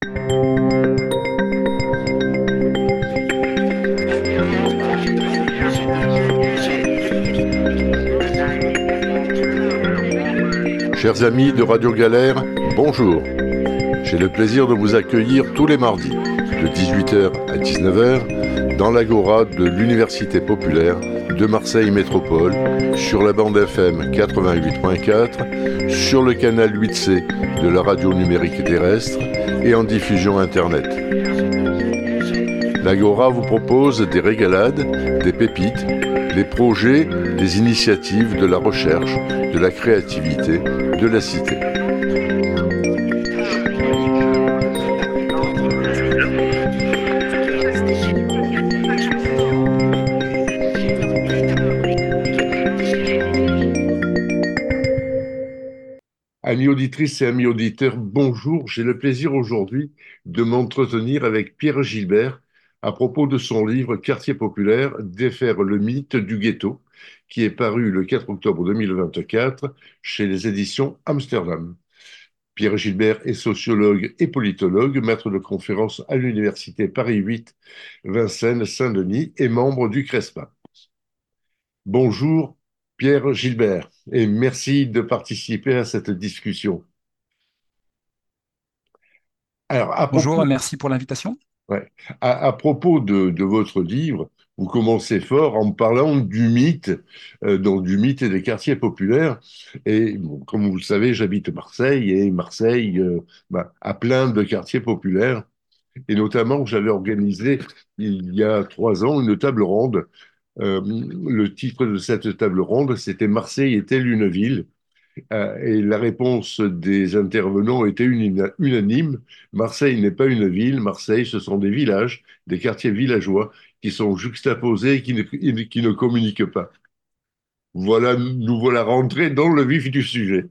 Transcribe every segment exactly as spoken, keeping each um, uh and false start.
Chers amis de Radio Galère, bonjour. J'ai le plaisir de vous accueillir tous les mardis, de dix-huit heures à dix-neuf heures, dans l'Agora de l'Université populaire de Marseille Métropole, sur la bande F M quatre-vingt-huit point quatre, sur le canal huit C de la radio numérique terrestre et en diffusion Internet. L'Agora vous propose des régalades, des pépites, des projets, des initiatives, de la recherche, de la créativité, de la cité. Amis auditrices et amis auditeurs, bonjour. J'ai le plaisir aujourd'hui de m'entretenir avec Pierre Gilbert à propos de son livre Quartier populaire, défaire le mythe du ghetto, qui est paru le quatre octobre deux mille vingt-quatre chez les éditions Amsterdam. Pierre Gilbert est sociologue et politologue, maître de conférences à l'université Paris huit, Vincennes-Saint-Denis et membre du CRESPA. Bonjour Pierre Gilbert et merci de participer à cette discussion. Alors, à Bonjour propos, et merci pour l'invitation. ouais, à, à propos de, de votre livre, vous commencez fort en parlant du mythe, euh, donc du mythe et des quartiers populaires. Et bon, comme vous le savez, j'habite Marseille et Marseille euh, bah, a plein de quartiers populaires. Et notamment, j'avais organisé il y a trois ans une table ronde. Euh, le titre de cette table ronde, c'était Marseille est-elle une ville? Euh, et la réponse des intervenants était une- unanime. Marseille n'est pas une ville. Marseille, ce sont des villages, des quartiers villageois qui sont juxtaposés et qui ne, qui ne communiquent pas. Voilà, nous voilà rentrés dans le vif du sujet.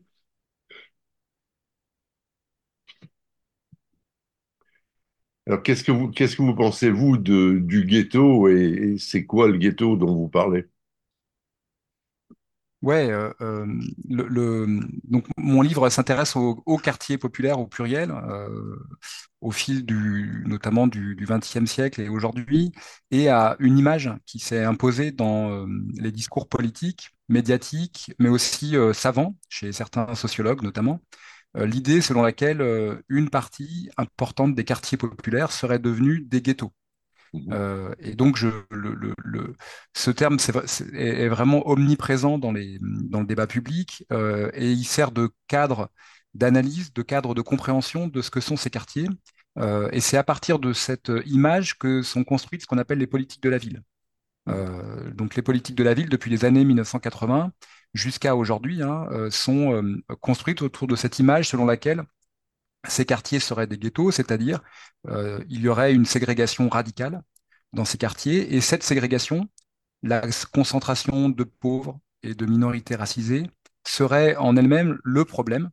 Alors, qu'est-ce que vous, qu'est-ce que vous pensez, vous, de, du ghetto et, et c'est quoi le ghetto dont vous parlez? Ouais, euh, euh, le, le- donc mon livre s'intéresse au, au quartier populaire au pluriel, euh, au fil du, notamment du, du vingtième siècle et aujourd'hui, et à une image qui s'est imposée dans euh, les discours politiques, médiatiques, mais aussi euh, savants, chez certains sociologues notamment, euh, l'idée selon laquelle euh, une partie importante des quartiers populaires serait devenue des ghettos. Euh, et donc, je, le, le, le- ce terme c'est, vrai- c'est- est, est vraiment omniprésent dans les, dans le débat public euh, et il sert de cadre d'analyse, de cadre de compréhension de ce que sont ces quartiers. Euh, et c'est à partir de cette image que sont construites ce qu'on appelle les politiques de la ville. Euh, donc, les politiques de la ville, depuis les années mille neuf cent quatre-vingts jusqu'à aujourd'hui, hein, euh, sont euh, construites autour de cette image selon laquelle ces quartiers seraient des ghettos, c'est-à-dire euh, il y aurait une ségrégation radicale dans ces quartiers, et cette ségrégation, la concentration de pauvres et de minorités racisées, serait en elle-même le problème.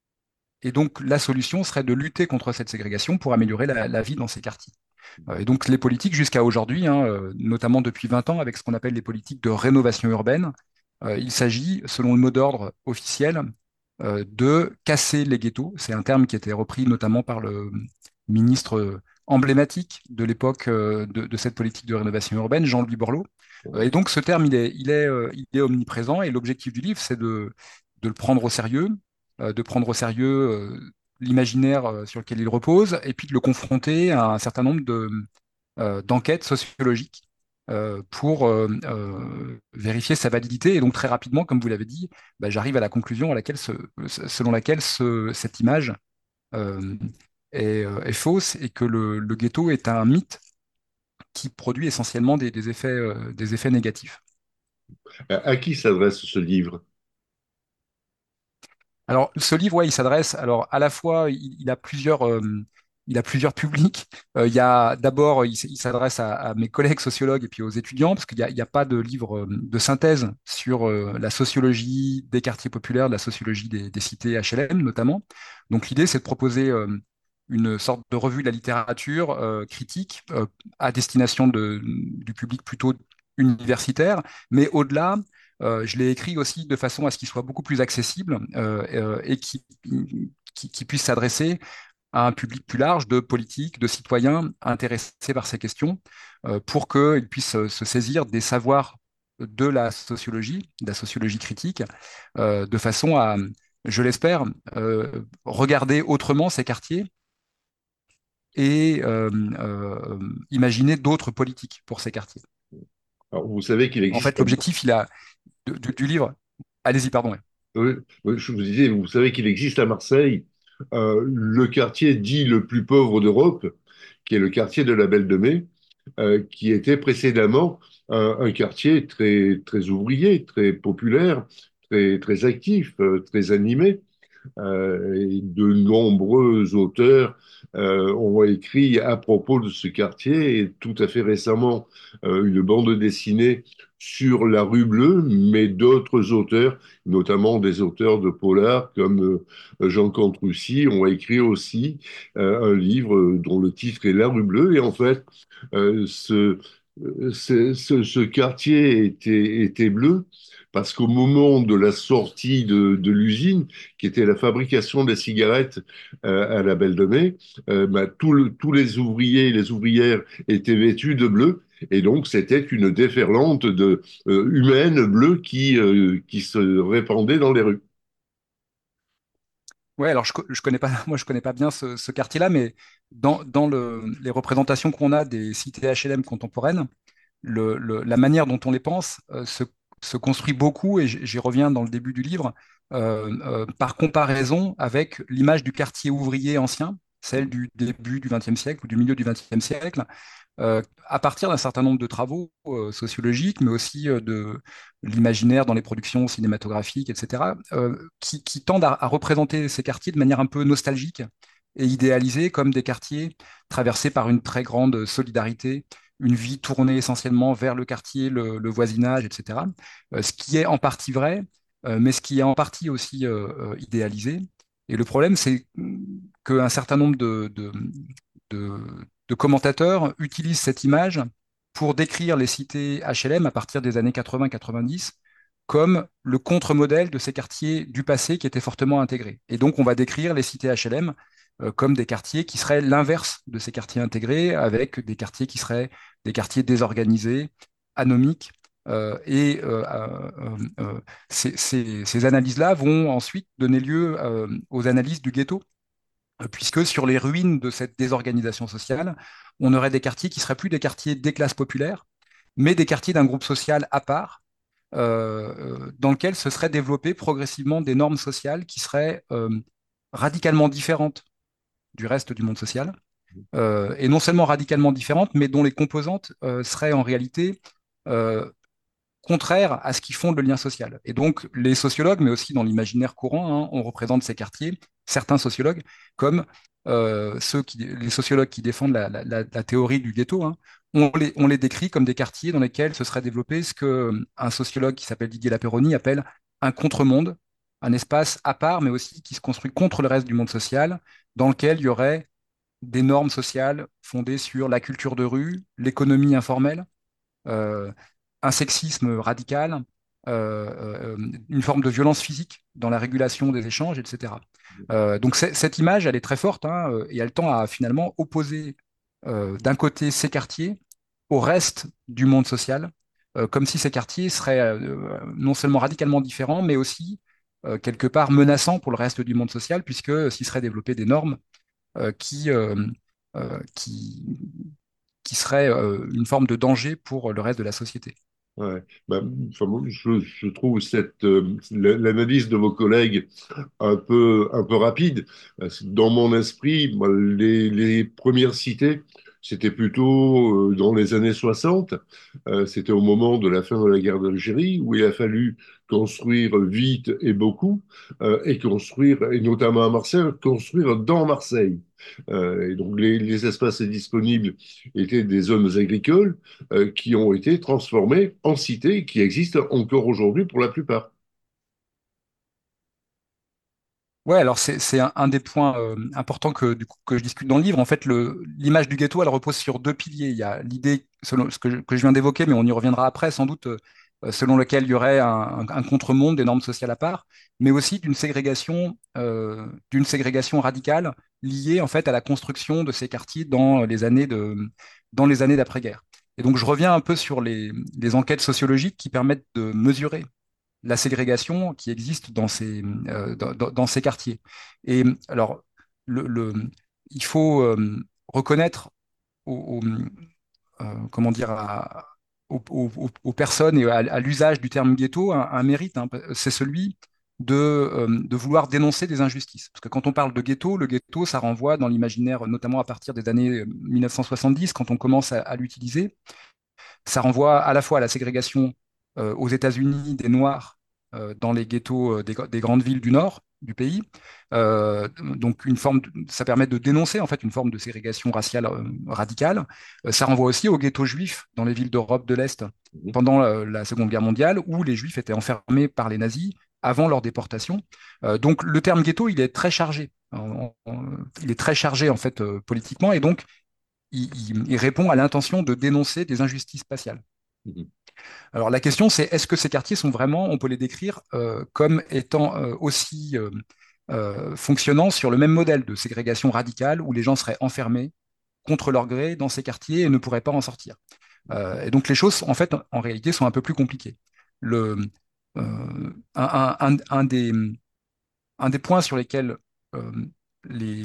Et donc la solution serait de lutter contre cette ségrégation pour améliorer la, la vie dans ces quartiers. Euh, Et donc les politiques jusqu'à aujourd'hui, hein, euh, notamment depuis vingt ans, avec ce qu'on appelle les politiques de rénovation urbaine, euh, il s'agit, selon le mot d'ordre officiel, euh, de casser les ghettos. C'est un terme qui a été repris notamment par le ministre euh, emblématique de l'époque euh, de, de cette politique de rénovation urbaine, Jean-Louis Borloo. Euh, et donc ce terme, il est, il est, euh, il est omniprésent et l'objectif du livre, c'est de, de le prendre au sérieux, euh, de prendre au sérieux euh, l'imaginaire euh, sur lequel il repose et puis de le confronter à un certain nombre de, euh, d'enquêtes sociologiques euh, pour euh, euh, vérifier sa validité. Et donc très rapidement, comme vous l'avez dit, bah, j'arrive à la conclusion à laquelle ce- selon laquelle ce- cette image euh, est, euh, est fausse et que le, le ghetto est un mythe qui produit essentiellement des, des effets, euh, des effets négatifs. À, à qui s'adresse ce livre? Alors, ce livre, ouais, il s'adresse, alors à la fois, il, il a plusieurs, euh, il a plusieurs publics. Euh, il y a d'abord, il, s- il s'adresse à, à mes collègues sociologues et puis aux étudiants, parce qu'il n'y a, il y a pas de livre euh, de synthèse sur euh, la sociologie des quartiers populaires, de la sociologie des, des cités H L M notamment. Donc, l'idée, c'est de proposer euh, une sorte de revue de la littérature euh, critique euh, à destination de- du public plutôt universitaire, mais au-delà. Euh, je l'ai écrit aussi de façon à ce qu'il soit beaucoup plus accessible euh, euh, et qui, qui, qui puisse s'adresser à un public plus large de politiques, de citoyens intéressés par ces questions, euh, pour qu'ils puissent euh, se saisir des savoirs de la sociologie, de la sociologie critique, euh, de façon à, je l'espère, euh, regarder autrement ces quartiers et euh, euh, imaginer d'autres politiques pour ces quartiers. Alors, vous savez qu'il En existe. fait, l'objectif il a, du, du- du livre, allez-y, pardon. Ouais. Oui, oui, je vous disais, vous savez qu'il existe à Marseille euh, le quartier dit le plus pauvre d'Europe, qui est le quartier de la Belle de Mai, euh, qui était précédemment un, un quartier très, très ouvrier, très populaire, très, très actif, euh, très animé. Euh, et de nombreux auteurs euh, ont écrit à propos de ce quartier et tout à fait récemment euh, une bande dessinée sur la rue Bleue, mais d'autres auteurs, notamment des auteurs de polar comme euh, Jean Cantroussy, ont écrit aussi euh, un livre dont le titre est La rue Bleue. Et en fait, euh, ce, ce, ce, ce quartier était, était bleu parce qu'au moment de la sortie de, de l'usine, qui était la fabrication des cigarettes euh, à la Belle de Mai, euh, bah, tout le- tous les ouvriers et les ouvrières étaient vêtus de bleu. Et donc, c'était une déferlante de, euh, humaine bleue qui, euh, qui se répandait dans les rues. Ouais, alors je, co- je connais pas, moi je connais pas bien ce, ce quartier-là, mais dans, dans le- les représentations qu'on a des cités H L M contemporaines, le- le- la manière dont on les pense euh, se, se construit beaucoup, et j- j'y reviens dans le début du livre, euh, euh, par comparaison avec l'image du quartier ouvrier ancien, celle du début du vingtième siècle ou du milieu du vingtième siècle, euh, à partir d'un certain nombre de travaux euh, sociologiques, mais aussi euh, de l'imaginaire dans les productions cinématographiques, et cetera, euh, qui, qui tendent à, à représenter ces quartiers de manière un peu nostalgique et idéalisée comme des quartiers traversés par une très grande solidarité, une vie tournée essentiellement vers le quartier, le, le voisinage, et cetera. Euh, ce qui est en partie vrai, euh, mais ce qui est en partie aussi euh, euh, idéalisé. Et le problème, c'est qu'un certain nombre de, de, de, de commentateurs utilisent cette image pour décrire les cités H L M à partir des années quatre-vingts quatre-vingt-dix comme le contre-modèle de ces quartiers du passé qui étaient fortement intégrés. Et donc, on va décrire les cités H L M euh, comme des quartiers qui seraient l'inverse de ces quartiers intégrés, avec des quartiers qui seraient des quartiers désorganisés, anomiques. Euh, et euh, euh, euh, ces, ces- ces analyses-là vont ensuite donner lieu euh, aux analyses du ghetto, euh, puisque sur les ruines de cette désorganisation sociale, on aurait des quartiers qui seraient plus des quartiers des classes populaires, mais des quartiers d'un groupe social à part, euh, euh, dans lequel se seraient développées progressivement des normes sociales qui seraient euh, radicalement différentes du reste du monde social, euh, et non seulement radicalement différentes, mais dont les composantes euh, seraient en réalité euh, contraires à ce qui fonde le lien social. Et donc, les sociologues, mais aussi dans l'imaginaire courant, hein, on représente ces quartiers, certains sociologues, comme euh, ceux qui, les sociologues qui défendent la, la- la- la théorie du ghetto, hein, on les, on les décrit comme des quartiers dans lesquels se serait développé ce que euh, un sociologue qui s'appelle Didier Lapéronie appelle un contre-monde, un espace à part, mais aussi qui se construit contre le reste du monde social, dans lequel il y aurait des normes sociales fondées sur la culture de rue, l'économie informelle, euh, un sexisme radical, euh, euh, une forme de violence physique dans la régulation des échanges, et cetera. Euh, donc c'est- cette image, elle est très forte, hein, euh, et elle tend à finalement opposer euh, d'un côté ces quartiers au reste du monde social, euh, comme si ces quartiers seraient euh, non seulement radicalement différents, mais aussi euh, quelque part menaçants pour le reste du monde social, puisque s'y seraient développées des normes euh, qui, euh, euh, qui, qui seraient euh, une forme de danger pour le reste de la société. Ouais. Ben, enfin, moi, je, je trouve cette euh, l'analyse de vos collègues un peu, un peu rapide. Dans mon esprit, moi, les, les premières cités, c'était plutôt euh, dans les années soixante. Euh, c'était au moment de la fin de la guerre d'Algérie, où il a fallu construire vite et beaucoup, euh, et construire, et notamment à Marseille, construire dans Marseille. Euh, et donc les, les espaces disponibles étaient des zones agricoles euh, qui ont été transformées en cités, qui existent encore aujourd'hui pour la plupart. Ouais, alors c'est c'est un, un des points euh, importants que, du coup, que je discute dans le livre. En fait, le, l'image du ghetto, elle repose sur deux piliers. Il y a l'idée, selon ce que je, que je viens d'évoquer, mais on y reviendra après, sans doute, euh, euh, selon lequel il y aurait un, un- un contre-monde, des normes sociales à part, mais aussi d'une ségrégation, euh, d'une ségrégation radicale liée en fait à la construction de ces quartiers dans les années de, dans les années d'après-guerre. Et donc je reviens un peu sur les, les enquêtes sociologiques qui permettent de mesurer la ségrégation qui existe dans ces, euh, dans, dans- dans ces quartiers. Et alors, le, le- il faut euh, reconnaître aux, aux, euh, comment dire, à- aux, aux- aux- aux personnes et à, à l'usage du terme ghetto un, un mérite, hein. C'est celui de, euh, de vouloir dénoncer des injustices. Parce que quand on parle de ghetto, le ghetto, ça renvoie dans l'imaginaire, notamment à partir des années mille neuf cent soixante-dix, quand on commence à, à l'utiliser, ça renvoie à la fois à la ségrégation euh, aux États-Unis des Noirs euh, dans les ghettos euh, des, des grandes villes du nord du pays. Euh, donc une forme, de- ça permet de dénoncer en fait une forme de ségrégation raciale euh, radicale. Euh, ça renvoie aussi aux ghettos juifs dans les villes d'Europe de l'Est Mhm. pendant euh, la Seconde Guerre mondiale, où les juifs étaient enfermés par les nazis avant leur déportation. Euh, donc le terme ghetto, il est très chargé. En- en- il est très chargé en fait euh, politiquement, et donc il, il- il répond à l'intention de dénoncer des injustices spatiales. Mhm. Alors la question, c'est est-ce que ces quartiers sont vraiment, on peut les décrire euh, comme étant euh, aussi euh, euh, fonctionnant sur le même modèle de ségrégation radicale où les gens seraient enfermés contre leur gré dans ces quartiers et ne pourraient pas en sortir. Euh, et donc les choses, en fait, en réalité, sont un peu plus compliquées. Le, euh, un, un- un- un des, un des points sur lesquels euh, les,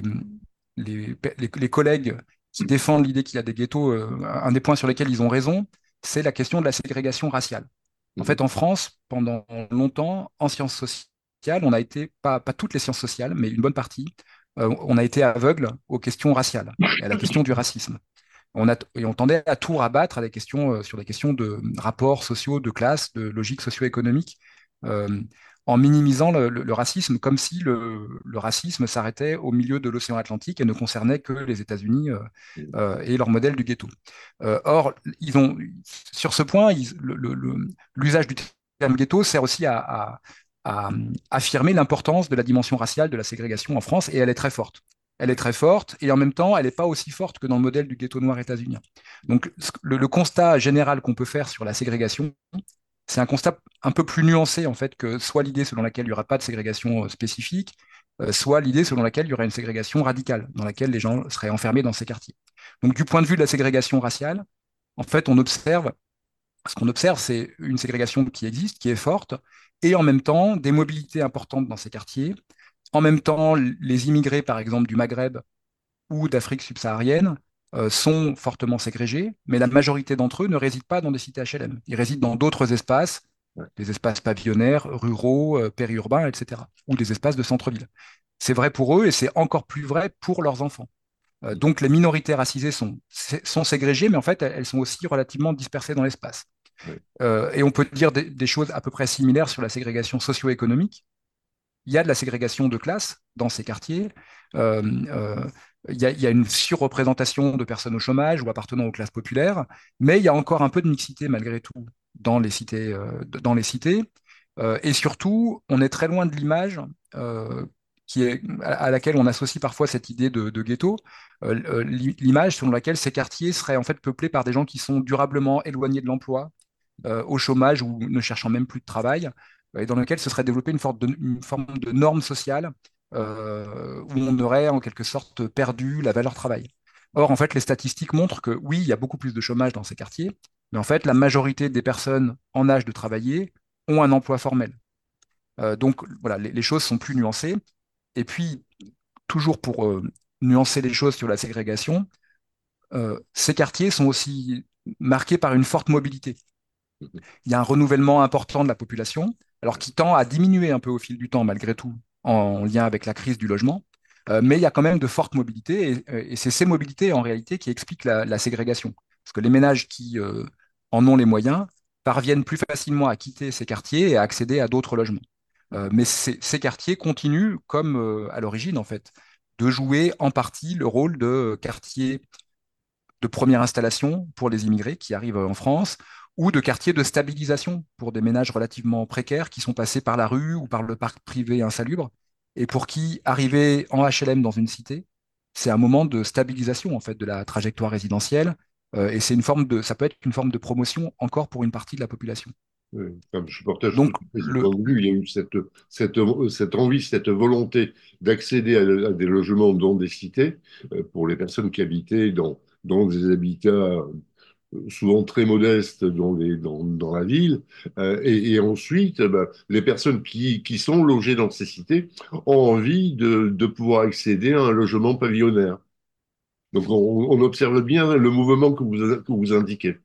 les, les- les collègues qui défendent l'idée qu'il y a des ghettos, euh, un des points sur lesquels ils ont raison, c'est la question de la ségrégation raciale. En Mhm. fait, en France, pendant longtemps, en sciences sociales, on a été, pas, pas toutes les sciences sociales, mais une bonne partie, euh, on a été aveugle aux questions raciales et à la question du racisme. On a, et on tendait à tout rabattre à des questions, euh, sur des questions de rapports sociaux, de classe, de logique socio-économique, euh, en minimisant le, le- le racisme, comme si le, le racisme s'arrêtait au milieu de l'océan Atlantique et ne concernait que les États-Unis euh, euh, et leur modèle du ghetto. Euh, or, ils ont, sur ce point, ils- le- le- le- l'usage du terme ghetto sert aussi à, à- à affirmer l'importance de la dimension raciale de la ségrégation en France, et elle est très forte. Elle est très forte, et en même temps, elle n'est pas aussi forte que dans le modèle du ghetto noir états-unien. Donc, le, le constat général qu'on peut faire sur la ségrégation, c'est un constat un peu plus nuancé, en fait, que soit l'idée selon laquelle il n'y aura pas de ségrégation euh, spécifique, euh, soit l'idée selon laquelle il y aurait une ségrégation radicale, dans laquelle les gens seraient enfermés dans ces quartiers. Donc, du point de vue de la ségrégation raciale, en fait, on observe, ce qu'on observe, c'est une ségrégation qui existe, qui est forte, et en même temps, des mobilités importantes dans ces quartiers. En même temps, les immigrés, par exemple, du Maghreb ou d'Afrique subsaharienne euh, sont fortement ségrégés, mais la majorité d'entre eux ne résident pas dans des cités H L M. Ils résident dans d'autres espaces, Ouais. des espaces pavillonnaires, ruraux, euh, périurbains, et cetera, ou des espaces de centre-ville. C'est vrai pour eux et c'est encore plus vrai pour leurs enfants. Euh, donc les minorités racisées sont, sont ségrégées, mais en fait, elles sont aussi relativement dispersées dans l'espace. Ouais. Euh, et on peut dire des, des choses à peu près similaires sur la ségrégation socio-économique. Il y a de la ségrégation de classe dans ces quartiers. Euh, euh, il y a, il y a une surreprésentation de personnes au chômage ou appartenant aux classes populaires, mais il y a encore un peu de mixité malgré tout dans les cités. euh, dans les cités. Euh, et surtout, on est très loin de l'image euh, qui est, à, à laquelle on associe parfois cette idée de, de ghetto, euh, euh, l'i- l'image selon laquelle ces quartiers seraient en fait peuplés par des gens qui sont durablement éloignés de l'emploi, euh, au chômage ou ne cherchant même plus de travail, euh, et dans lequel se serait développée une, forme de, une forme de norme sociale euh, où on aurait en quelque sorte perdu la valeur travail. Or, en fait, les statistiques montrent que oui, il y a beaucoup plus de chômage dans ces quartiers, mais en fait, la majorité des personnes en âge de travailler ont un emploi formel. Euh, donc, voilà, les, les choses sont plus nuancées. Et puis, toujours pour euh, nuancer les choses sur la ségrégation, euh, ces quartiers sont aussi marqués par une forte mobilité. Il y a un renouvellement important de la population, alors qui tend à diminuer un peu au fil du temps, malgré tout, en lien avec la crise du logement. Euh, mais il y a quand même de fortes mobilités, et, et c'est ces mobilités, en réalité, qui expliquent la, la ségrégation. Parce que les ménages qui euh, en ont les moyens parviennent plus facilement à quitter ces quartiers et à accéder à d'autres logements. Euh, mais ces, ces quartiers continuent, comme euh, à l'origine, en fait, de jouer en partie le rôle de quartier de première installation pour les immigrés qui arrivent en France, ou de quartiers de stabilisation pour des ménages relativement précaires qui sont passés par la rue ou par le parc privé insalubre, et pour qui arriver en H L M dans une cité, c'est un moment de stabilisation en fait de la trajectoire résidentielle, euh, et c'est une forme de, ça peut être une forme de promotion encore pour une partie de la population. Oui. Enfin, je partage tout Donc, à fait ce le, point de vue. Il y a eu cette, cette, cette envie, cette volonté d'accéder à, à des logements dans des cités euh, pour les personnes qui habitaient dans, dans des habitats euh, souvent très modestes dans, les, dans, dans la ville. Euh, et, et ensuite, eh ben, les personnes qui, qui sont logées dans ces cités ont envie de, de pouvoir accéder à un logement pavillonnaire. Donc on, on observe bien le mouvement que vous, que vous indiquez.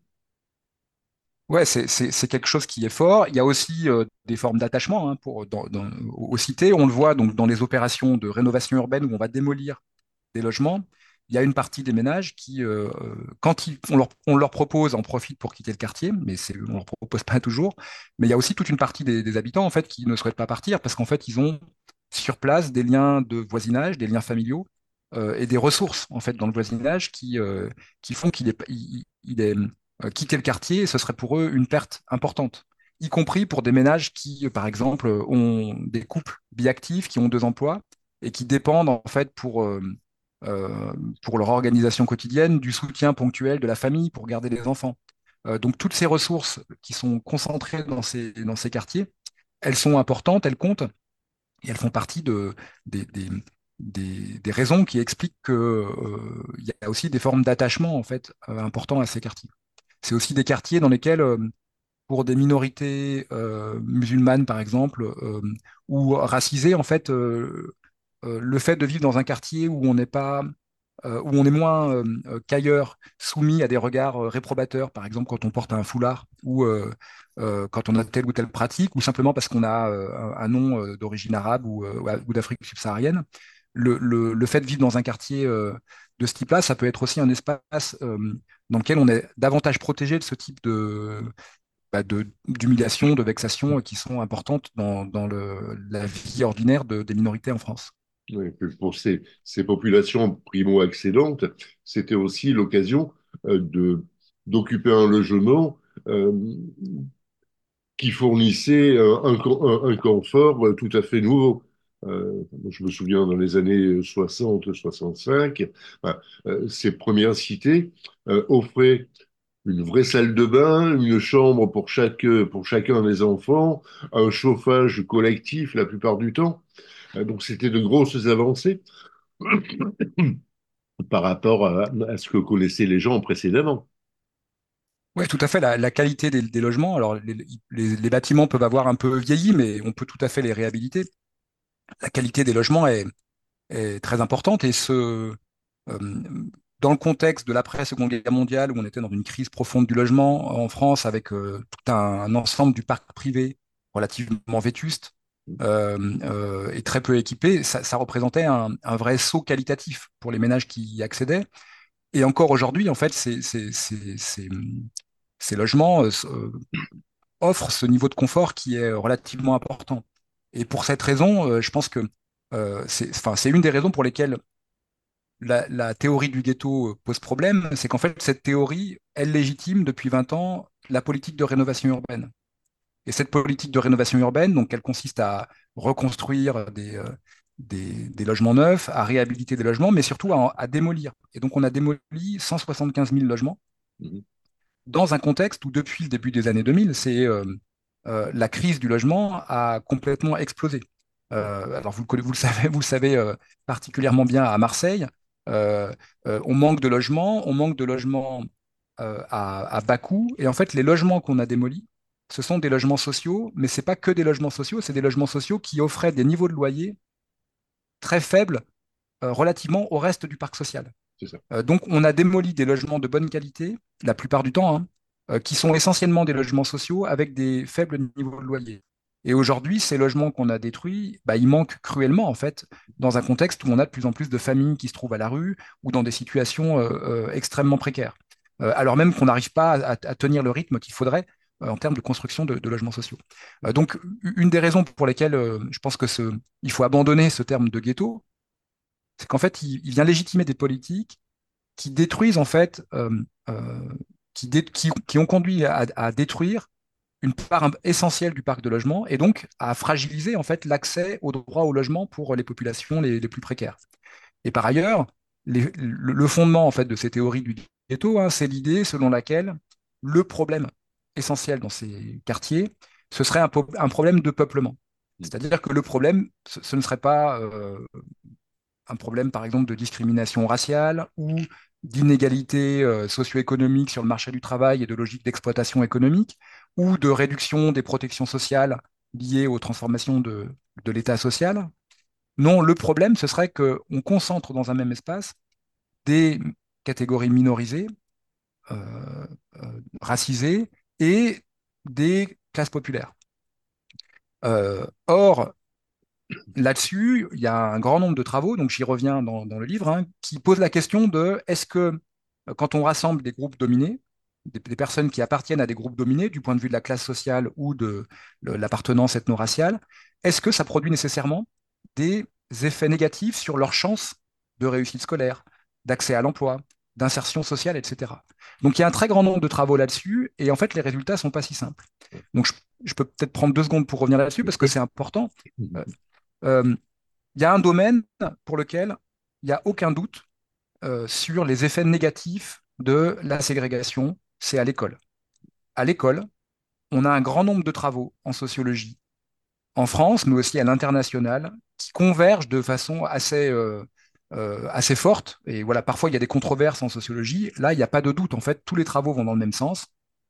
Ouais, c'est c'est- c'est quelque chose qui est fort. Il y a aussi euh, des formes d'attachement hein, pour, dans, dans- aux cités. On le voit donc dans les opérations de rénovation urbaine où on va démolir des logements. Il y a une partie des ménages qui, euh, euh, quand ils- on leur, on leur propose, en profitent pour quitter le quartier, mais c'est, on leur propose pas toujours. Mais il y a aussi toute une partie des, des habitants en fait qui ne souhaitent pas partir parce qu'en fait ils ont sur place des liens de voisinage, des liens familiaux euh, et des ressources en fait dans le voisinage qui, euh, qui font qu'il est, il, il est euh, quitter le quartier, ce serait pour eux une perte importante, y compris pour des ménages qui, euh, par exemple, ont des couples biactifs, qui ont deux emplois et qui dépendent en fait pour, euh, euh, pour leur organisation quotidienne du soutien ponctuel de la famille pour garder les enfants. Euh, donc toutes ces ressources qui sont concentrées dans ces, dans ces quartiers, elles sont importantes, elles comptent et elles font partie de, des, des, des, des raisons qui expliquent qu'il euh, y a aussi des formes d'attachement en fait euh, importants à ces quartiers. C'est aussi des quartiers dans lesquels, euh, pour des minorités euh, musulmanes, par exemple, euh, ou racisées, en fait, euh, euh, le fait de vivre dans un quartier où on n'est pas, euh, où on est moins euh, euh, qu'ailleurs soumis à des regards euh, réprobateurs, par exemple quand on porte un foulard ou euh, euh, quand on a telle ou telle pratique, ou simplement parce qu'on a euh, un, un nom euh, d'origine arabe ou, euh, ou d'Afrique subsaharienne. Le, le, le, fait de vivre dans un quartier euh, de ce type-là, ça peut être aussi un espace euh, dans lequel on est davantage protégé de ce type de, bah, de, d'humiliation, de vexation euh, qui sont importantes dans, dans le, la vie ordinaire de, des minorités en France. Oui, puis pour ces, ces populations primo-accédantes, c'était aussi l'occasion euh, de d'occuper un logement euh, qui fournissait un, un, un- un confort euh, tout à fait nouveau. Euh, je me souviens dans les années soixante soixante-cinq, enfin, euh, ces premières cités euh, offraient une vraie salle de bain, une chambre pour chaque, pour chacun des enfants, un chauffage collectif la plupart du temps. Euh, donc c'était de grosses avancées par rapport à, à ce que connaissaient les gens précédemment. Oui, tout à fait. La, la qualité des, des logements, alors les, les- les bâtiments peuvent avoir un peu vieilli, mais on peut tout à fait les réhabiliter. La qualité des logements est, est très importante et ce, euh, dans le contexte de l'après-Seconde Guerre mondiale, où on était dans une crise profonde du logement en France, avec euh, tout un, un ensemble du parc privé relativement vétuste euh, euh, et très peu équipé, ça, ça représentait un, un vrai saut qualitatif pour les ménages qui y accédaient. Et encore aujourd'hui, en fait, ces, ces, ces, ces, ces logements euh, euh, offrent ce niveau de confort qui est relativement important. Et pour cette raison, euh, je pense que euh, c'est, enfin, c'est une des raisons pour lesquelles la, la théorie du ghetto euh, pose problème, c'est qu'en fait, cette théorie, elle légitime depuis vingt ans la politique de rénovation urbaine. Et cette politique de rénovation urbaine, donc, elle consiste à reconstruire des, euh, des, des logements neufs, à réhabiliter des logements, mais surtout à, à démolir. Et donc, on a démoli cent soixante-quinze mille logements Mhm. dans un contexte où, depuis le début des années deux mille, c'est, euh, euh, la crise du logement a complètement explosé. Euh, alors, vous le, conna- vous le savez, vous le savez euh, particulièrement bien à Marseille. Euh, euh, on manque de logements, on manque de logements euh, à, à bas coût. Et en fait, les logements qu'on a démolis, ce sont des logements sociaux, mais c'est pas que des logements sociaux, c'est des logements sociaux qui offraient des niveaux de loyer très faibles euh, relativement au reste du parc social. C'est ça. Euh, donc, on a démoli des logements de bonne qualité, la plupart du temps, hein, euh, qui sont essentiellement des logements sociaux avec des faibles niveaux de loyer. Et aujourd'hui, ces logements qu'on a détruits, bah, ils manquent cruellement, en fait, dans un contexte où on a de plus en plus de familles qui se trouvent à la rue ou dans des situations euh, euh, extrêmement précaires. Euh, alors même qu'on n'arrive pas à, à tenir le rythme qu'il faudrait euh, en termes de construction de, de logements sociaux. Euh, donc, une des raisons pour lesquelles euh, je pense que ce, il faut abandonner ce terme de ghetto, c'est qu'en fait, il, il vient légitimer des politiques qui détruisent en fait, euh, euh, qui, dé- qui, qui ont conduit à, à détruire une part im- essentielle du parc de logement et donc à fragiliser en fait l'accès au droit au logement pour les populations les, les plus précaires. Et par ailleurs, les- le, le fondement en fait de ces théories du ghetto, hein, c'est l'idée selon laquelle le problème essentiel dans ces quartiers, ce serait un, po- un problème de peuplement. C'est-à-dire que le problème, ce, ce ne serait pas euh, un problème, par exemple, de discrimination raciale ou d'inégalité euh, socio-économique sur le marché du travail et de logique d'exploitation économique, ou de réduction des protections sociales liées aux transformations de, de l'État social. Non, le problème, ce serait qu'on concentre dans un même espace des catégories minorisées, euh, euh, racisées, et des classes populaires. Euh, or, là-dessus, il y a un grand nombre de travaux, donc j'y reviens dans, dans le livre, hein, qui posent la question de est-ce que euh, quand on rassemble des groupes dominés, des, des personnes qui appartiennent à des groupes dominés du point de vue de la classe sociale ou de le- l'appartenance ethno-raciale, est-ce que ça produit nécessairement des effets négatifs sur leurs chances de réussite scolaire, d'accès à l'emploi, d'insertion sociale, et cetera. Donc il y a un très grand nombre de travaux là-dessus, et en fait les résultats ne sont pas si simples. Donc je, je peux peut-être prendre deux secondes pour revenir là-dessus parce que c'est important. Euh, euh, il y a un domaine pour lequel il n'y a aucun doute euh, sur les effets négatifs de la ségrégation, c'est à l'école. À l'école, on a un grand nombre de travaux en sociologie, en France, mais aussi à l'international, qui convergent de façon assez, euh, euh, assez forte. Et voilà, parfois il y a des controverses en sociologie. Là, il n'y a pas de doute. En fait, tous les travaux vont dans le même sens.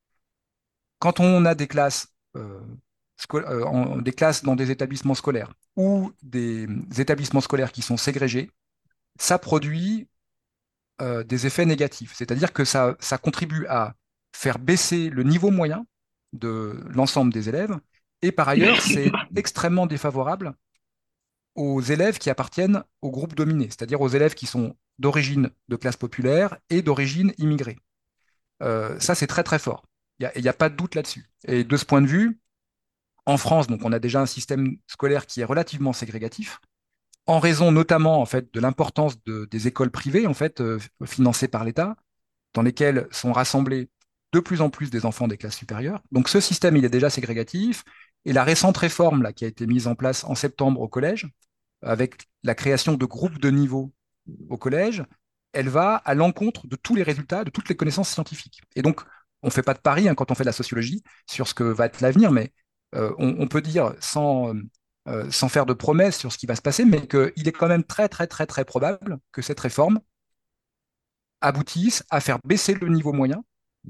Quand on a des classes, euh, sco- euh, en- des classes dans des établissements scolaires ou des établissements scolaires qui sont ségrégés, ça produit euh, des effets négatifs. C'est-à-dire que ça, ça contribue à faire baisser le niveau moyen de l'ensemble des élèves. Et par ailleurs, c'est extrêmement défavorable aux élèves qui appartiennent au groupe dominé, c'est-à-dire aux élèves qui sont d'origine de classe populaire et d'origine immigrée. Euh, ça, c'est très très fort. Il n'y a, il y a pas de doute là-dessus. Et de ce point de vue, en France, donc, on a déjà un système scolaire qui est relativement ségrégatif, en raison notamment en fait, de l'importance de- des écoles privées en fait, euh, financées par l'État, dans lesquelles sont rassemblés de plus en plus des enfants des classes supérieures. Donc ce système, il est déjà ségrégatif. Et la récente réforme là, qui a été mise en place en septembre au collège, avec la création de groupes de niveau au collège, elle va à l'encontre de tous les résultats, de toutes les connaissances scientifiques. Et donc, on ne fait pas de pari hein, quand on fait de la sociologie sur ce que va être l'avenir, mais euh, on, on, peut dire sans, euh, sans faire de promesses sur ce qui va se passer, mais qu'il est quand même très, très, très, très probable que cette réforme aboutisse à faire baisser le niveau moyen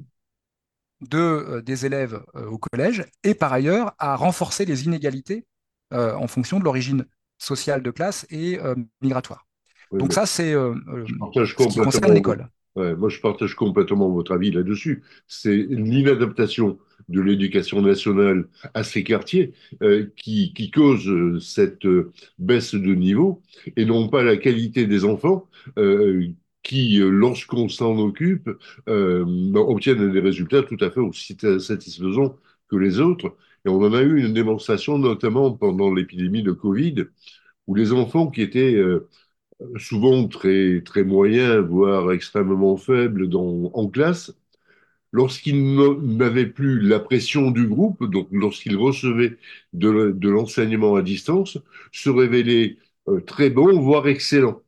de, euh, des élèves euh, au collège et par ailleurs à renforcer les inégalités euh, en fonction de l'origine sociale de classe et euh, migratoire. Oui, Donc mais ça, c'est euh, euh, je partage ce qui concerne complètement, l'école. ouais, moi je partage complètement votre avis là-dessus. C'est l'inadaptation de l'éducation nationale à ces quartiers euh, qui, qui cause euh, cette euh, baisse de niveau et non pas la qualité des enfants euh, qui, euh, lorsqu'on s'en occupe, euh, ben, obtiennent des résultats tout à fait aussi satisfaisants que les autres. Et on en a eu une démonstration notamment pendant l'épidémie de Covid, où les enfants qui étaient euh, souvent très, très moyens, voire extrêmement faibles dans, en classe, lorsqu'ils n'avaient plus la pression du groupe, donc lorsqu'ils recevaient de, de l'enseignement à distance, se révélaient euh, très bons, voire excellents.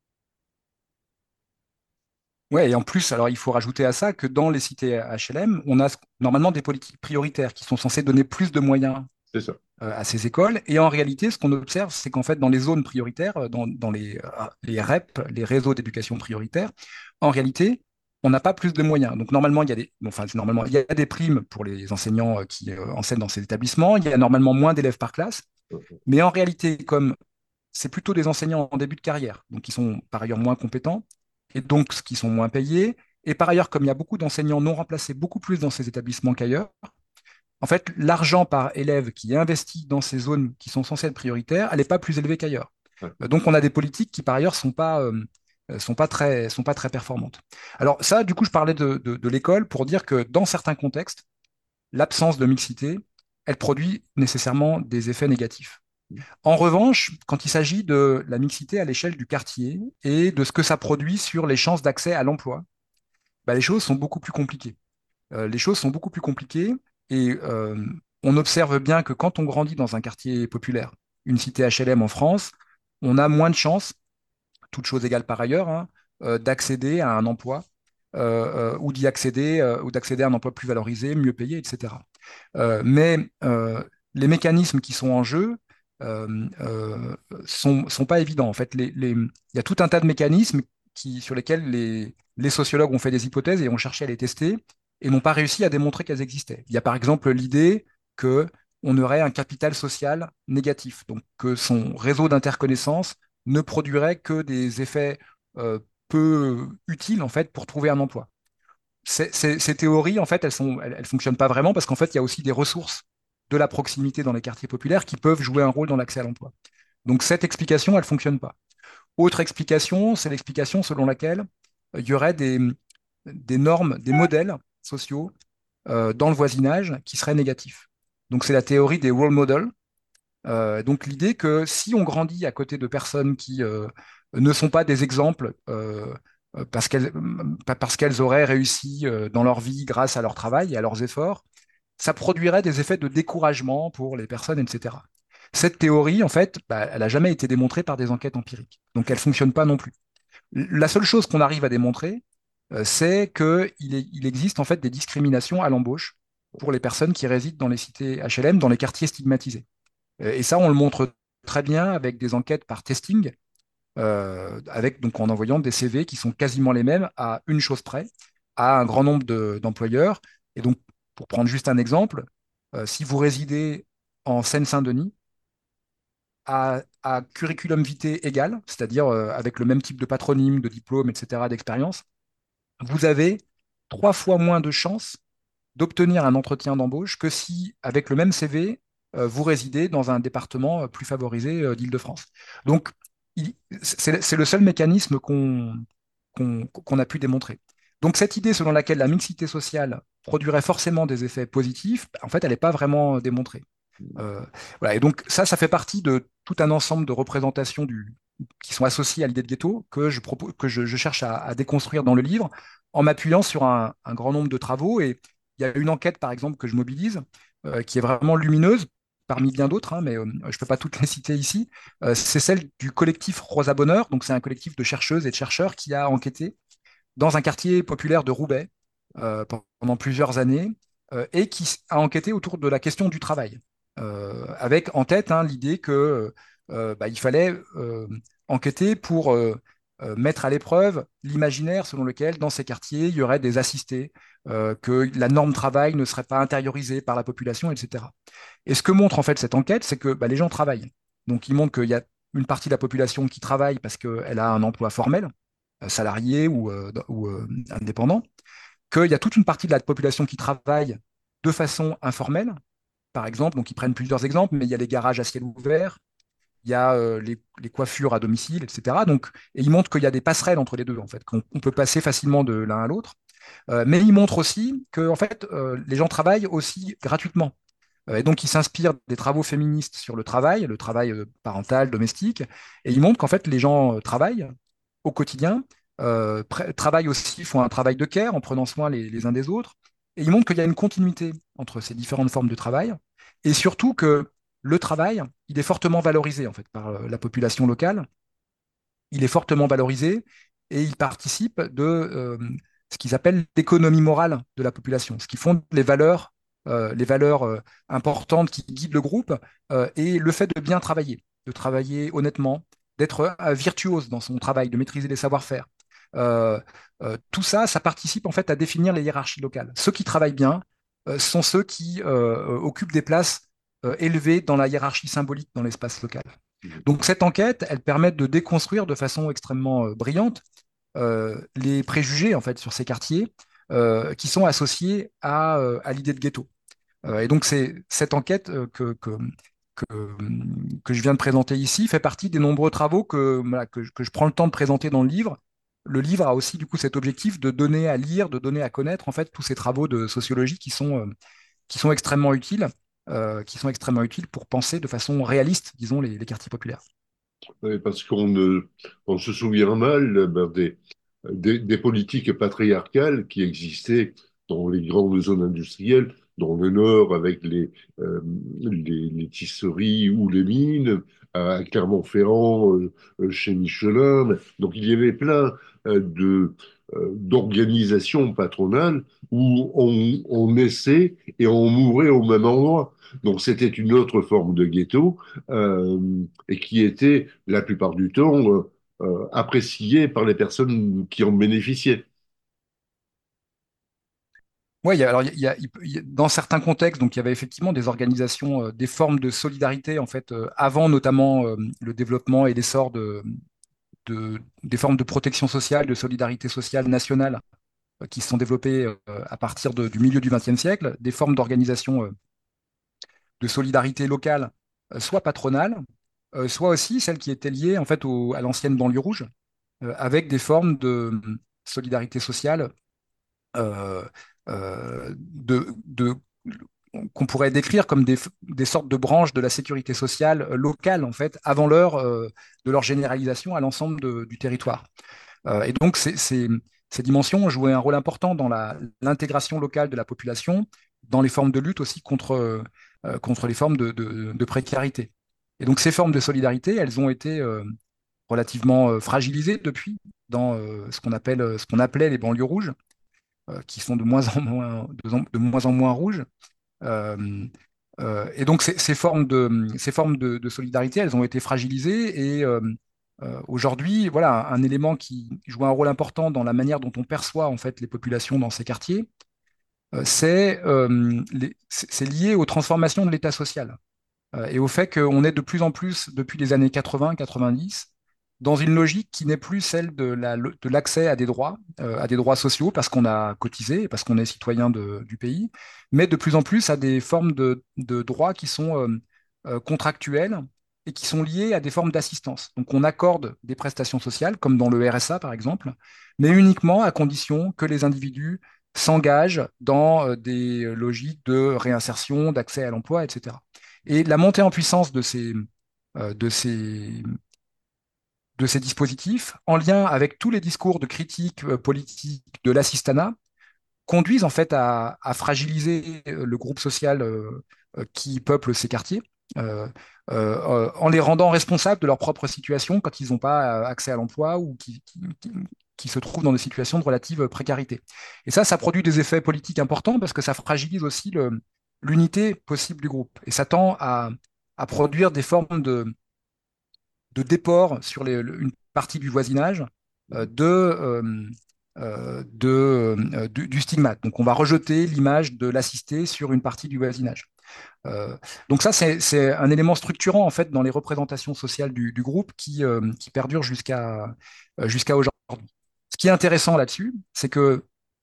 Ouais, et en plus, alors il faut rajouter à ça que dans les cités H L M, on a normalement des politiques prioritaires qui sont censées donner plus de moyens C'est ça. euh, à ces écoles. Et en réalité, ce qu'on observe, c'est qu'en fait, dans les zones prioritaires, euh, dans, dans les, euh, les R E P, les réseaux d'éducation prioritaire, en réalité, on n'a pas plus de moyens. Donc normalement, il y a des, bon, enfin, c'est normalement, il y a des primes pour les enseignants euh, qui euh, enseignent dans ces établissements. Il y a normalement moins d'élèves par classe. Mais en réalité, comme c'est plutôt des enseignants en début de carrière, donc qui sont par ailleurs moins compétents, et donc qui sont moins payés. Et par ailleurs, comme il y a beaucoup d'enseignants non remplacés, beaucoup plus dans ces établissements qu'ailleurs, en fait, l'argent par élève qui est investi dans ces zones qui sont censées être prioritaires, elle n'est pas plus élevée qu'ailleurs. Ouais. Euh, Donc, on a des politiques qui, par ailleurs, sont pas, euh, euh, sont pas très, sont pas très performantes. Alors, ça, du coup, je parlais de, de, de l'école pour dire que dans certains contextes, l'absence de mixité, elle produit nécessairement des effets négatifs. En revanche, quand il s'agit de la mixité à l'échelle du quartier et de ce que ça produit sur les chances d'accès à l'emploi, bah, les choses sont beaucoup plus compliquées. Euh, les choses sont beaucoup plus compliquées et euh, on observe bien que quand on grandit dans un quartier populaire, une cité H L M en France, on a moins de chances, toutes choses égales par ailleurs, hein, euh, d'accéder à un emploi euh, euh, ou d'y accéder, euh, ou d'accéder à un emploi plus valorisé, mieux payé, et cetera. Euh, mais euh, les mécanismes qui sont en jeu euh, euh, sont, sont pas évidents. En fait, les, les- il y a tout un tas de mécanismes qui, sur lesquels les, les sociologues ont fait des hypothèses et ont cherché à les tester et n'ont pas réussi à démontrer qu'elles existaient. Il y a par exemple l'idée que on aurait un capital social négatif, donc que son réseau d'interconnaissances ne produirait que des effets euh, peu utiles en fait pour trouver un emploi. Ces, ces- ces théories, en fait, elles sont, elles, elles fonctionnent pas vraiment parce qu'en fait, il y a aussi des ressources de la proximité dans les quartiers populaires qui peuvent jouer un rôle dans l'accès à l'emploi. Donc cette explication, elle fonctionne pas. Autre explication, c'est l'explication selon laquelle euh, il y aurait des, des normes, des modèles sociaux euh, dans le voisinage qui seraient négatifs. Donc c'est la théorie des role models. Euh, donc l'idée que si on grandit à côté de personnes qui euh, ne sont pas des exemples euh, euh, parce qu'elles pas parce qu'elles auraient réussi euh, dans leur vie grâce à leur travail et à leurs efforts, ça produirait des effets de découragement pour les personnes, et cetera. Cette théorie, en fait, bah, elle n'a jamais été démontrée par des enquêtes empiriques. Donc elle ne fonctionne pas non plus. La seule chose qu'on arrive à démontrer, euh, c'est qu'il est- il existe en fait des discriminations à l'embauche pour les personnes qui résident dans les cités H L M, dans les quartiers stigmatisés. Euh, Et ça, on le montre très bien avec des enquêtes par testing, euh, avec donc en envoyant des C V qui sont quasiment les mêmes à une chose près, à un grand nombre de- d'employeurs. Et donc, pour prendre juste un exemple, euh, si vous résidez en Seine-Saint-Denis, à, à curriculum vitae égal, c'est-à-dire euh, avec le même type de patronyme, de diplôme, et cetera, d'expérience, vous avez trois fois moins de chances d'obtenir un entretien d'embauche que si, avec le même C V, euh, vous résidez dans un département euh, plus favorisé euh, d'Île-de-France. Donc, il- c'est c'est le seul mécanisme qu'on qu'on qu'on a pu démontrer. Donc, cette idée selon laquelle la mixité sociale produirait forcément des effets positifs, en fait, elle n'est pas vraiment euh, démontrée. Euh, voilà. Et donc, ça, ça fait partie de tout un ensemble de représentations du, qui sont associées à l'idée de ghetto que je, propose, que je, je cherche à, à déconstruire dans le livre en m'appuyant sur un, un grand nombre de travaux. Et il y a une enquête, par exemple, que je mobilise, euh, qui est vraiment lumineuse, parmi bien d'autres, hein, mais euh, je ne peux pas toutes les citer ici. Euh, c'est celle du collectif Rosa Bonheur. Donc, c'est un collectif de chercheuses et de chercheurs qui a enquêté dans un quartier populaire de Roubaix euh, pendant plusieurs années euh, et qui a enquêté autour de la question du travail, euh, avec en tête hein, l'idée que euh, bah, il fallait euh, enquêter pour euh, euh, mettre à l'épreuve l'imaginaire selon lequel dans ces quartiers il y aurait des assistés, euh, que la norme travail ne serait pas intériorisée par la population, et cetera. Et ce que montre en fait cette enquête, c'est que bah, les gens travaillent. Donc il montre qu'il y a une partie de la population qui travaille parce qu'elle a un emploi formel, euh, salarié ou, euh, ou euh, indépendant, qu'il y a toute une partie de la population qui travaille de façon informelle, par exemple, donc ils prennent plusieurs exemples, mais il y a les garages à ciel ouvert, il y a euh, les, les coiffures à domicile, et cetera. Donc, et il montre qu'il y a des passerelles entre les deux, en fait, qu'on on peut passer facilement de l'un à l'autre. Euh, mais il montre aussi que, en fait, euh, les gens travaillent aussi gratuitement. Euh, Et donc, il s'inspire des travaux féministes sur le travail, le travail euh, parental, domestique, et il montre qu'en fait, les gens euh, travaillent au quotidien, euh, pré- travaillent aussi, font un travail de care en prenant soin les, les uns des autres, et il montre qu'il y a une continuité entre ces différentes formes de travail, et surtout que le travail, il est fortement valorisé en fait par euh, la population locale, il est fortement valorisé et il participe de euh, ce qu'ils appellent l'économie morale de la population, ce qui fonde les valeurs, euh, les valeurs euh, importantes qui guident le groupe euh, et le fait de bien travailler, de travailler honnêtement, d'être euh, virtuose dans son travail, de maîtriser les savoir-faire. Euh, euh, tout ça, ça participe en fait à définir les hiérarchies locales. Ceux qui travaillent bien euh, sont ceux qui euh, occupent des places euh, élevées dans la hiérarchie symbolique dans l'espace local. Donc cette enquête, elle permet de déconstruire de façon extrêmement euh, brillante euh, les préjugés en fait sur ces quartiers euh, qui sont associés à, euh, à l'idée de ghetto. Euh, et donc c'est cette enquête euh, que, que, que, que je viens de présenter ici fait partie des nombreux travaux que, voilà, que, je- que je prends le temps de présenter dans le livre. Le livre a aussi du coup cet objectif de donner à lire, de donner à connaître en fait tous ces travaux de sociologie qui sont, euh, qui sont extrêmement utiles, euh, qui sont extrêmement utiles pour penser de façon réaliste, disons, les les quartiers populaires. Oui, parce qu'on ne, on se souvient mal euh, ben, des, des, des politiques patriarcales qui existaient dans les grandes zones industrielles, dans le nord avec les, euh, les, les tisseries ou les mines, à Clermont-Ferrand, euh, euh, chez Michelin. Donc il y avait plein euh, de, euh, d'organisation patronale où on, on naissait et on mourait au même endroit. Donc c'était une autre forme de ghetto euh, et qui était la plupart du temps euh, euh, appréciée par les personnes qui en bénéficiaient. Ouais, il y a- alors il y a, il peut- il y a- dans certains contextes, donc il y avait effectivement des organisations, euh, des formes de solidarité en fait, euh, avant notamment euh, le développement et l'essor de, de- des formes de protection sociale, de solidarité sociale nationale euh, qui se sont développées euh, à partir de- du milieu du vingtième siècle, des formes d'organisation euh, de solidarité locale, euh, soit patronale, euh, soit aussi celles qui étaient liées en fait au- à l'ancienne banlieue rouge, euh, avec des formes de euh, solidarité sociale euh, euh, de, de- qu'on pourrait décrire comme des, des sortes de branches de la sécurité sociale euh, locale, en fait, avant l'heure euh, de leur généralisation à l'ensemble de- du territoire. Euh, et donc, ces, ces- ces dimensions ont joué un rôle important dans la- l'intégration locale de la population, dans les formes de lutte aussi contre, euh, contre les formes de, de- de précarité. Et donc, ces formes de solidarité, elles ont été euh, relativement euh, fragilisées depuis dans euh, ce qu'on appelle, ce qu'on appelait les banlieues rouges, euh, qui sont de moins en moins, de, de moins en moins rouges. Euh, euh, et donc ces, ces formes de, ces formes de, de solidarité, elles ont été fragilisées et euh, euh, aujourd'hui, voilà, un élément qui joue un rôle important dans la manière dont on perçoit en fait les populations dans ces quartiers, euh, c'est euh, les- c'est c'est lié aux transformations de l'État social euh, et au fait qu'on est de plus en plus, depuis les années quatre-vingts quatre-vingt-dix, dans une logique qui n'est plus celle de la- de l'accès à des droits, euh, à des droits sociaux, parce qu'on a cotisé, et parce qu'on est citoyen de- du pays, mais de plus en plus à des formes de, de droits qui sont euh, euh, contractuels et qui sont liés à des formes d'assistance. Donc on accorde des prestations sociales, comme dans le R S A par exemple, mais uniquement à condition que les individus s'engagent dans euh, des logiques de réinsertion, d'accès à l'emploi, et cetera. Et la montée en puissance de ces, euh, de ces, de ces dispositifs, en lien avec tous les discours de critique euh, politique de l'assistanat, conduisent en fait à, à fragiliser euh, le groupe social euh, euh, qui peuple ces quartiers, euh, euh, en les rendant responsables de leur propre situation quand ils n'ont pas euh, accès à l'emploi ou qui, qui, qui- qui se trouvent dans des situations de relative précarité. Et ça, ça produit des effets politiques importants parce que ça fragilise aussi le- l'unité possible du groupe. Et ça tend à, à produire des formes de, de déport sur les- le- une partie du voisinage euh, de, euh, euh, de, euh, du, du stigmate. Donc on va rejeter l'image de l'assisté sur une partie du voisinage. Euh, donc ça, c'est, c'est un élément structurant en fait dans les représentations sociales du, du groupe qui, euh, qui perdure jusqu'à euh, jusqu'à aujourd'hui. Ce qui est intéressant là-dessus, c'est que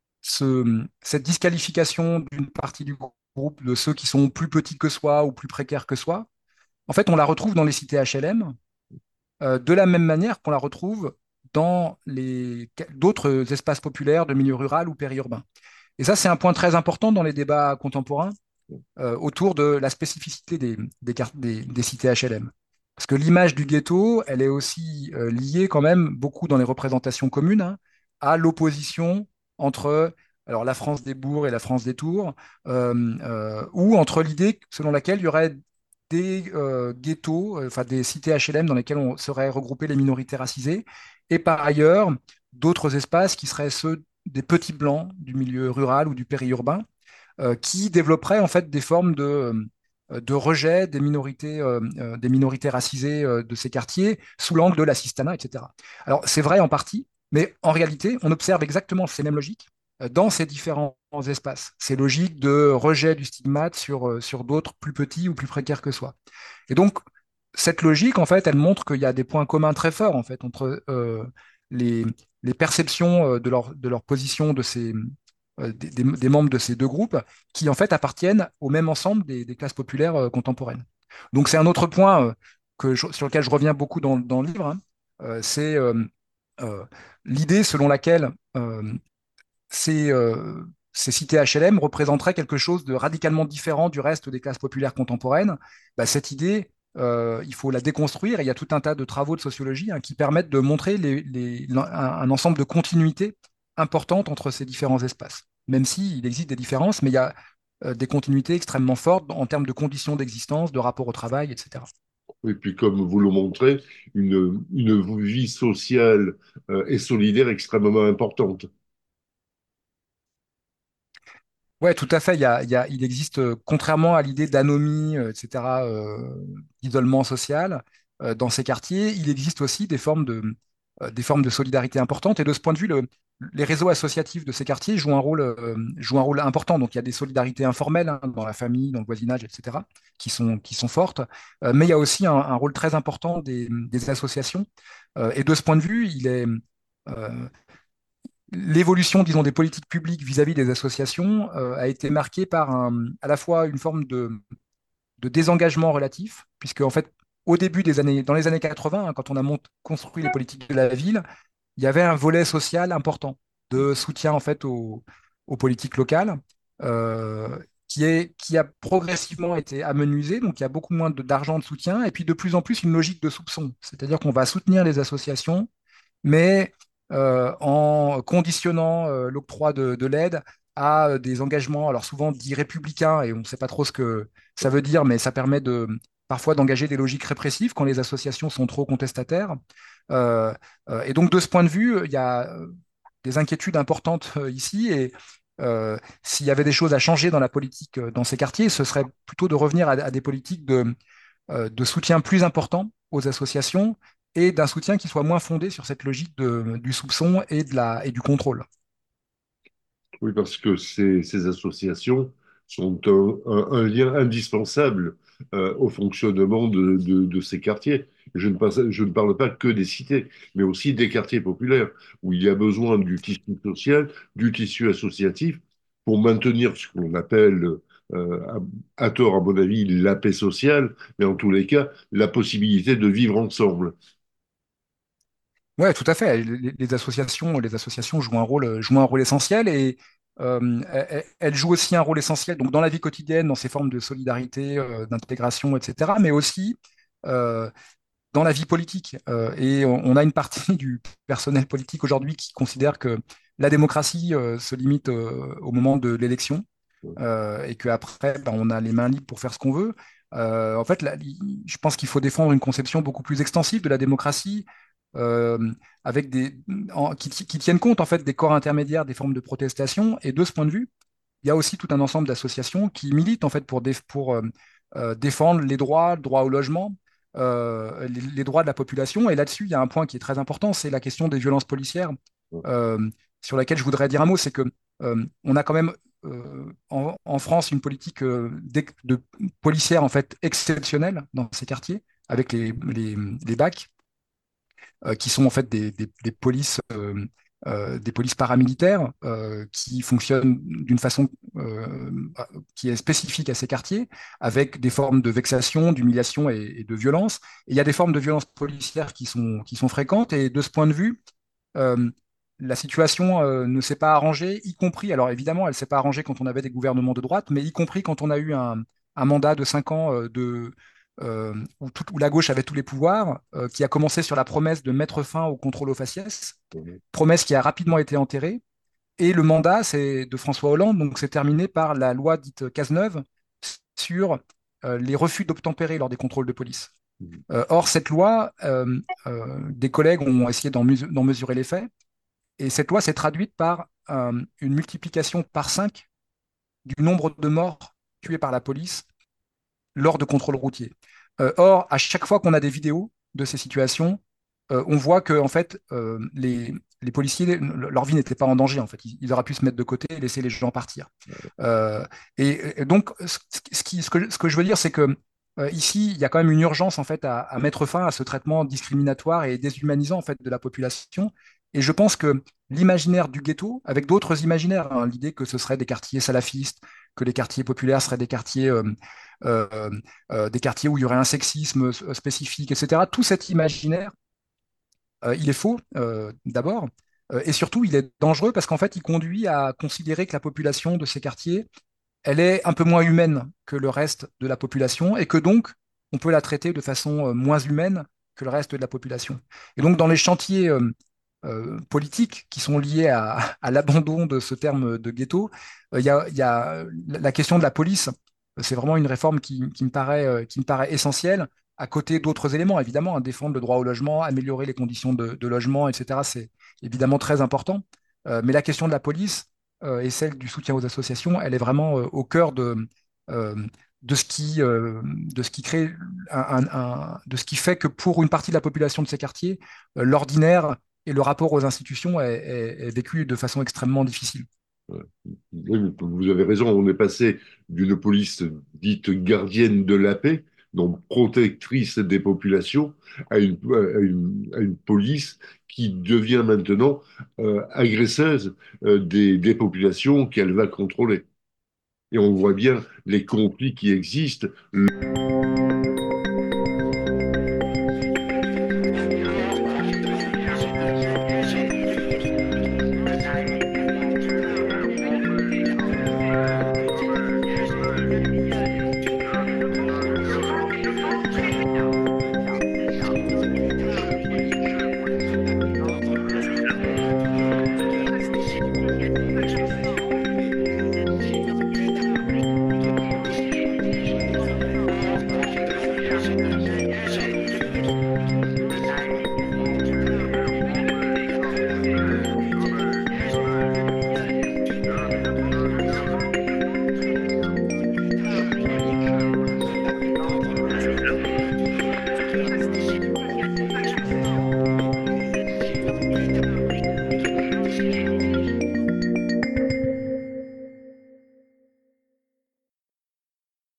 ce, cette disqualification d'une partie du groupe, de ceux qui sont plus petits que soi ou plus précaires que soi, en fait, on la retrouve dans les cités H L M, euh, de la même manière qu'on la retrouve dans les d'autres espaces populaires de milieu rural ou périurbain. Et ça, c'est un point très important dans les débats contemporains euh, autour de la spécificité des, des, des, des cités H L M. Parce que l'image du ghetto, elle est aussi euh, liée quand même beaucoup dans les représentations communes hein, à l'opposition entre alors, la France des bourgs et la France des tours, euh, euh, ou entre l'idée selon laquelle il y aurait des euh, ghettos, euh, enfin des cités H L M dans lesquelles on serait regroupées les minorités racisées, et par ailleurs d'autres espaces qui seraient ceux des petits blancs du milieu rural ou du périurbain, euh, qui développeraient en fait des formes de, euh, de rejet des minorités, euh, euh, des minorités racisées euh, de ces quartiers sous l'angle de l'assistanat, et cetera. Alors c'est vrai en partie, mais en réalité, on observe exactement ces mêmes logiques euh, dans ces différents espaces. Ces logiques de rejet du stigmate sur, euh, sur d'autres plus petits ou plus précaires que soi. Et donc, cette logique, en fait, elle montre qu'il y a des points communs très forts, en fait, entre euh, les, les perceptions euh, de leur, de leur position de ces, euh, des, des- des membres de ces deux groupes, qui, en fait, appartiennent au même ensemble des, des classes populaires euh, contemporaines. Donc, c'est un autre point euh, que je- sur lequel je reviens beaucoup dans, dans le livre, hein. Euh, c'est euh, euh, l'idée selon laquelle euh, ces, euh, ces cités H L M représenteraient quelque chose de radicalement différent du reste des classes populaires contemporaines. Bah, cette idée, euh, il faut la déconstruire et il y a tout un tas de travaux de sociologie hein, qui permettent de montrer les, les- un, un ensemble de continuités importantes entre ces différents espaces. Même s'il existe des différences, mais il y a euh, des continuités extrêmement fortes en termes de conditions d'existence, de rapport au travail, et cetera. Et puis, comme vous le montrez, une, une vie sociale euh, et solidaire extrêmement importante. Ouais, tout à fait. Il y a, il y a- il existe, euh, contrairement à l'idée d'anomie, euh, et cetera, euh, d'isolement social, euh, dans ces quartiers, il existe aussi des formes de, euh, des formes de solidarité importantes. Et de ce point de vue, le- les réseaux associatifs de ces quartiers jouent un rôle, euh, jouent un rôle important. Donc, il y a des solidarités informelles, hein, dans la famille, dans le voisinage, et cetera, qui sont, qui sont fortes. Euh, mais il y a aussi un, un rôle très important des, des associations. Euh, et de ce point de vue, il est, euh, l'évolution, disons, des politiques publiques vis-à-vis des associations euh, a été marquée par un- à la fois une forme de, de désengagement relatif, puisque en fait, au début des années, dans les années quatre-vingts, hein, quand on a mont- construit les politiques de la ville, il y avait un volet social important de soutien en fait aux, aux politiques locales, euh, qui est, qui a progressivement été amenuisé, donc il y a beaucoup moins de- d'argent de soutien, et puis de plus en plus une logique de soupçon, c'est-à-dire qu'on va soutenir les associations mais euh, en conditionnant euh, l'octroi de, de l'aide à euh, des engagements, alors souvent dits républicains, et on ne sait pas trop ce que ça veut dire, mais ça permet de parfois d'engager des logiques répressives quand les associations sont trop contestataires. Euh, euh, et donc de ce point de vue, il y a euh, des inquiétudes importantes euh, ici, et euh, s'il y avait des choses à changer dans la politique euh, dans ces quartiers, ce serait plutôt de revenir à, à des politiques de euh, de soutien plus important aux associations et d'un soutien qui soit moins fondé sur cette logique de- du soupçon et, de la, et du contrôle. Oui, parce que ces, ces associations sont un, un- un lien indispensable euh, au fonctionnement de, de- de ces quartiers. Je ne, passe- je ne parle pas que des cités, mais aussi des quartiers populaires, où il y a besoin du tissu social, du tissu associatif, pour maintenir ce qu'on appelle, euh, à, à tort à mon avis, la paix sociale, mais en tous les cas, la possibilité de vivre ensemble. Ouais, tout à fait. Les, les associations, les associations jouent un rôle, jouent un rôle essentiel et euh, elles, elles jouent aussi un rôle essentiel donc dans la vie quotidienne, dans ces formes de solidarité, euh, d'intégration, et cetera, mais aussi euh, dans la vie politique. Euh, et on, on a une partie du personnel politique aujourd'hui qui considère que la démocratie euh, se limite euh, au moment de l'élection euh, et qu'après, ben, on a les mains libres pour faire ce qu'on veut. Euh, en fait, là, je pense qu'il faut défendre une conception beaucoup plus extensive de la démocratie, euh, avec des, en- qui, qui tiennent compte en fait des corps intermédiaires, des formes de protestation. Et de ce point de vue, il y a aussi tout un ensemble d'associations qui militent en fait pour, déf- pour euh, euh, défendre les droits, le droit au logement, euh, les, les droits de la population. Et là-dessus, il y a un point qui est très important, c'est la question des violences policières, euh, sur laquelle je voudrais dire un mot. C'est que euh, on a quand même euh, en, en France une politique euh, d'ex- de policière en fait exceptionnelle dans ces quartiers, avec les, les, les B A C euh, qui sont en fait des, des, des polices, euh, euh, des polices paramilitaires euh, qui fonctionnent d'une façon euh, qui est spécifique à ces quartiers, avec des formes de vexation, d'humiliation et, et de violence. Et il y a des formes de violence policière qui sont, qui sont fréquentes, et de ce point de vue, euh, la situation euh, ne s'est pas arrangée, y compris, alors évidemment, elle ne s'est pas arrangée quand on avait des gouvernements de droite, mais y compris quand on a eu un, un mandat de cinq ans euh, de, euh, où, tout- où la gauche avait tous les pouvoirs, euh, qui a commencé sur la promesse de mettre fin au contrôle aux faciès, promesse qui a rapidement été enterrée. Et le mandat c'est de François Hollande, donc c'est terminé par la loi dite Cazeneuve sur euh, les refus d'obtempérer lors des contrôles de police. Euh, or, cette loi, euh, euh, des collègues ont essayé d'en mesu- d'en mesurer l'effet, et cette loi s'est traduite par euh, une multiplication par cinq du nombre de morts tués par la police lors de contrôles routiers. Euh, or, à chaque fois qu'on a des vidéos de ces situations, euh, on voit que en fait, euh, les, les policiers, leur vie n'était pas en danger. En fait, ils, ils auraient pu se mettre de côté et laisser les gens partir. Euh, et, et, donc, ce, ce, qui, ce, que, ce, que, je veux dire, c'est que euh, ici, il y a quand même une urgence en fait à, à, mettre fin à ce traitement discriminatoire et déshumanisant en fait de la population. Et je pense que l'imaginaire du ghetto, avec d'autres imaginaires, hein, l'idée que ce serait des quartiers salafistes, que les quartiers populaires seraient des quartiers euh, euh, euh, des quartiers où il y aurait un sexisme spécifique, et cetera. Tout cet imaginaire, euh, il est faux, euh, d'abord, euh, et surtout, il est dangereux parce qu'en fait, il conduit à considérer que la population de ces quartiers, elle est un peu moins humaine que le reste de la population, et que donc, on peut la traiter de façon euh, moins humaine que le reste de la population. Et donc, dans les chantiers euh, euh, politiques qui sont liés à, à l'abandon de ce terme de ghetto, euh, il y a, il y a la question de la police. C'est vraiment une réforme qui, qui me paraît, euh, qui me paraît essentielle à côté d'autres éléments, évidemment, hein, défendre le droit au logement, améliorer les conditions de, de logement, et cetera, c'est évidemment très important. Euh, mais la question de la police euh, et celle du soutien aux associations, elle est vraiment euh, au cœur de, euh, de, ce qui, euh, de ce qui crée un, un- un- de ce qui fait que pour une partie de la population de ces quartiers, euh, l'ordinaire et le rapport aux institutions est, est- est vécu de façon extrêmement difficile. Ouais. Oui, vous avez raison, on est passé d'une police dite gardienne de la paix, donc protectrice des populations, à une, à une, à une police qui devient maintenant euh, agresseuse euh, des, des populations qu'elle va contrôler. Et on voit bien les conflits qui existent.